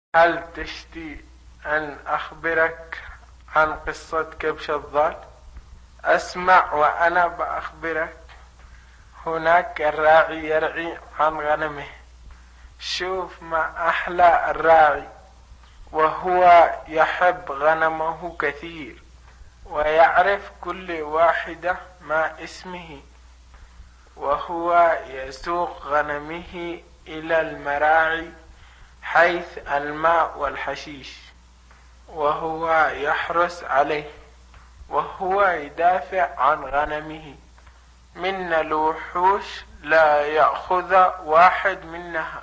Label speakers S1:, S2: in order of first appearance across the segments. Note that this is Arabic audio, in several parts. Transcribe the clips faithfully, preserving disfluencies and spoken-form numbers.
S1: هل تشتي أن أخبرك عن قصة كبش الضال؟ أسمع وأنا بأخبرك. هناك الراعي يرعي عن غنمه. شوف ما أحلى الراعي، وهو يحب غنمه كثير ويعرف كل واحدة ما اسمه، وهو يسوق غنمه إلى المراعي حيث الماء والحشيش، وهو يحرس عليه، وهو يدافع عن غنمه من الوحوش، لا يأخذ واحد منها.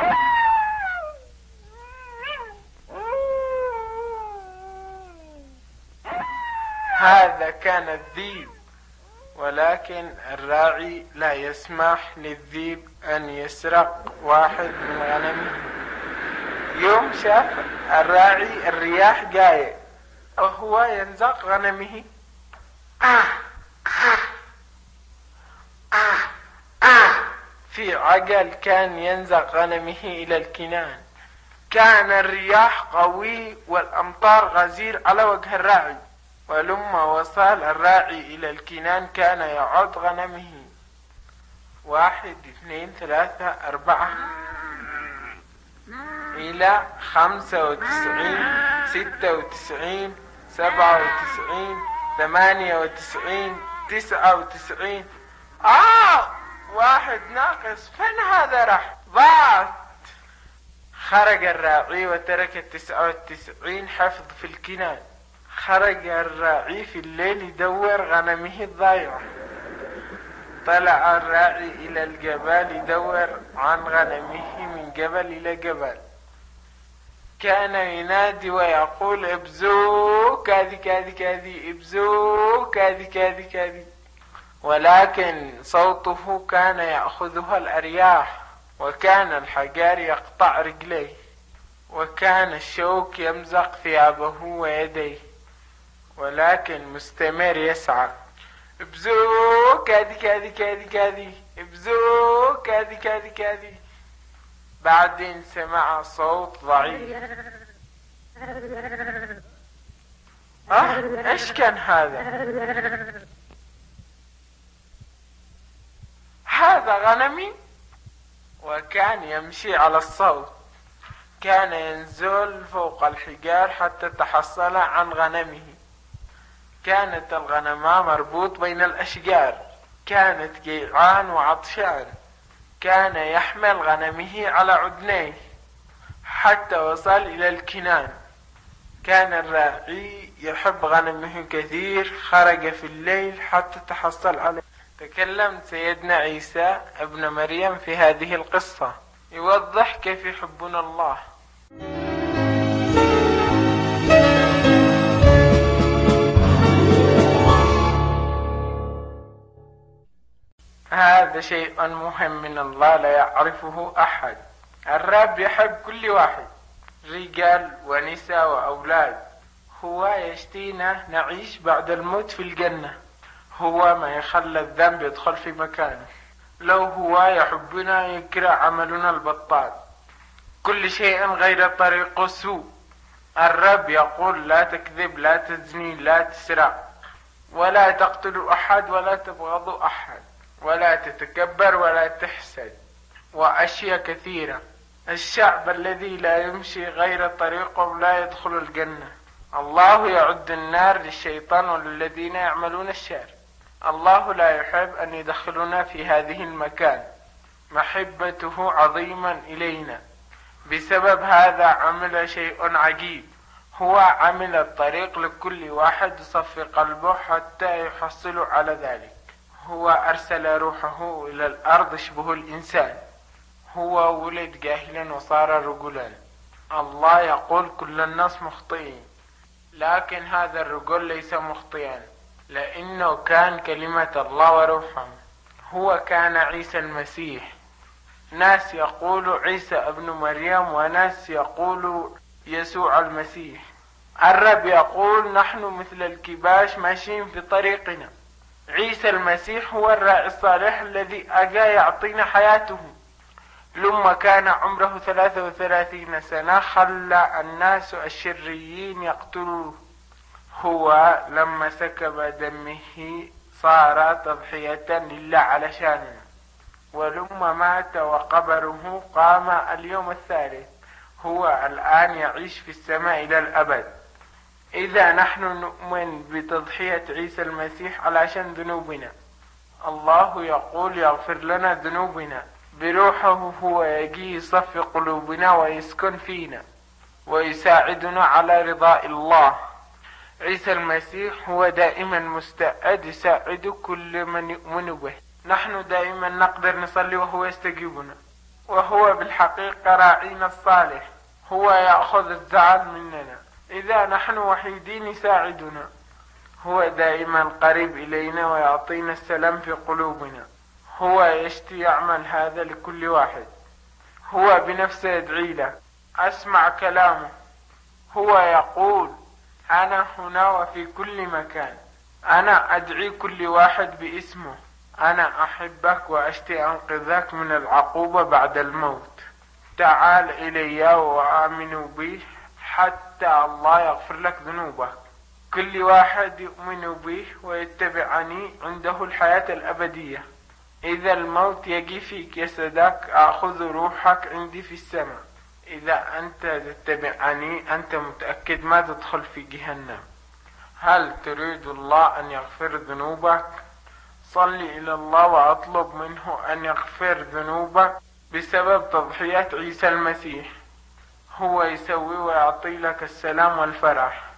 S1: هذا كان الذيب، ولكن الراعي لا يسمح للذيب أن يسرق واحد من غنمه. يوم شاف الراعي الرياح جاية وهو ينزق غنمه، آه آه آه آه في عجل كان ينزق غنمه إلى الكنان. كان الرياح قوي والأمطار غزير على وجه الراعي، ولما وصل الراعي إلى الكنان كان يعد غنمه: واحد اثنين ثلاثة أربعة إلى خمسة وتسعين ستة وتسعين سبعة وتسعين ثمانية وتسعين تسعة وتسعين. آه واحد ناقص، فين هذا راح؟ ضاعت. خرج الراعي وترك التسعة والتسعين حفظ في الكنان. خرج الراعي في الليل يدور غنمه الضايعة. طلع الراعي إلى الجبال يدور عن غنمه من جبل إلى جبل. كان ينادي ويقول: ابزو كذي كذي كذي، ابزو كذي كذي كذي، ولكن صوته كان يأخذها الأرياح، وكان الحجار يقطع رجليه، وكان الشوك يمزق ثيابه ويديه، ولكن مستمر يسعى: ابزو كذي كذي كذي كذي، ابزو كذي كذي كذي. بعدين سمع صوت ضعيف. اه ايش كان هذا؟ هذا غنمي. وكان يمشي على الصوت. كان ينزل فوق الحجار حتى تحصل عن غنمه. كانت الغنماء مربوط بين الأشجار. كانت جيعان وعطشان. كان يحمل غنمه على عدنيه حتى وصل إلى الكنان. كان الراعي يحب غنمه كثير. خرج في الليل حتى تحصل عليه. تكلم سيدنا عيسى ابن مريم في هذه القصة، يوضح كيف يحبنا الله. هذا شيء مهم من الله لا يعرفه أحد. الرب يحب كل واحد، رجال ونساء وأولاد. هو يشتينا نعيش بعد الموت في الجنة. هو ما يخلى الذنب يدخل في مكانه. لو هو يحبنا يكره عملنا البطال. كل شيء غير طريق سوء. الرب يقول: لا تكذب، لا تزني، لا تسرق، ولا تقتلوا أحد، ولا تبغضوا أحد، ولا تتكبر، ولا تحسد، وأشياء كثيرة. الشعب الذي لا يمشي غير طريقهم لا يدخل الجنة. الله يعد النار للشيطان وللذين يعملون الشر. الله لا يحب أن يدخلنا في هذه المكان. محبته عظيما إلينا. بسبب هذا عمل شيء عجيب. هو عمل الطريق لكل واحد يصفي قلبه حتى يحصل على ذلك. هو أرسل روحه إلى الأرض يشبه الإنسان. هو ولد جاهلا وصار رجلا. الله يقول: كل الناس مخطئين، لكن هذا الرجل ليس مخطئا، لأنه كان كلمة الله وروحه. هو كان عيسى المسيح. ناس يقولوا عيسى ابن مريم، وناس يقولوا يسوع المسيح. الرب يقول: نحن مثل الكباش ماشيين في طريقنا. عيسى المسيح هو الراعي الصالح الذي أجا يعطينا حياته. لما كان عمره ثلاثة وثلاثين سنة خلى الناس الشريين يقتلوه، هو لما سكب دمه صار تضحية لله علشاننا، ولما مات وقبره قام اليوم الثالث، هو الآن يعيش في السماء إلى الأبد. إذا نحن نؤمن بتضحية عيسى المسيح علشان ذنوبنا، الله يقول يغفر لنا ذنوبنا بروحه، هو يجي يصفي قلوبنا ويسكن فينا ويساعدنا على رضاء الله. عيسى المسيح هو دائما مستعد يساعد كل من يؤمن به. نحن دائما نقدر نصلي وهو يستجيبنا، وهو بالحقيقة راعينا الصالح، هو يأخذ الزعل مننا إذا نحن وحيدين يساعدنا، هو دائما قريب إلينا ويعطينا السلام في قلوبنا، هو يشتي يعمل هذا لكل واحد، هو بنفسه يدعي له. أسمع كلامه، هو يقول أنا هنا وفي كل مكان، أنا أدعي كل واحد باسمه، أنا أحبك وأشتي أنقذك من العقوبة بعد الموت، تعال إلي وآمنوا بي حتى الله يغفر لك ذنوبك. كل واحد يؤمن به ويتبعني عنده الحياة الأبدية. إذا الموت يجي في جسدك أخذ روحك عندي في السماء. إذا أنت تتبعني أنت متأكد ما تدخل في جهنم. هل تريد الله أن يغفر ذنوبك؟ صلي إلى الله وأطلب منه أن يغفر ذنوبك بسبب تضحية عيسى المسيح، هو يسوي ويعطي لك السلام والفرح.